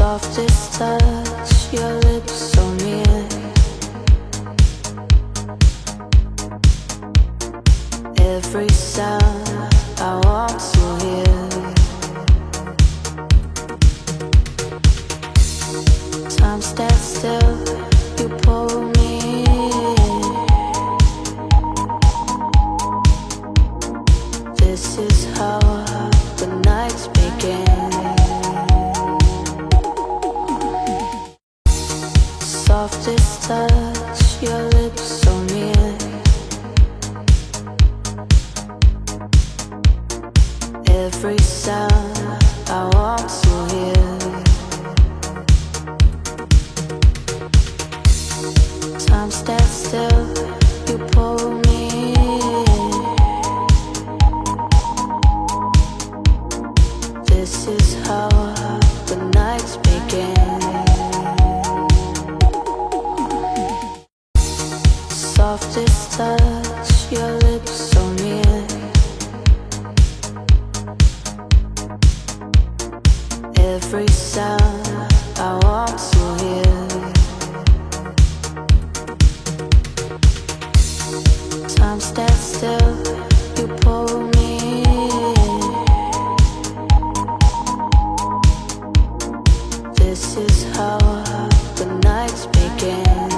Softest touch, your lips so near. Every sound I want to hear. Time stands still, you pull me in. This is how the nights begin. Softest touch, your lips so near. Every sound I want to hear. Time stands still, you pull me in. This is how the nights begin. Softest touch, your lips so near. Every sound I want to hear. Time stands still, you pull me in. This is how the nights begin.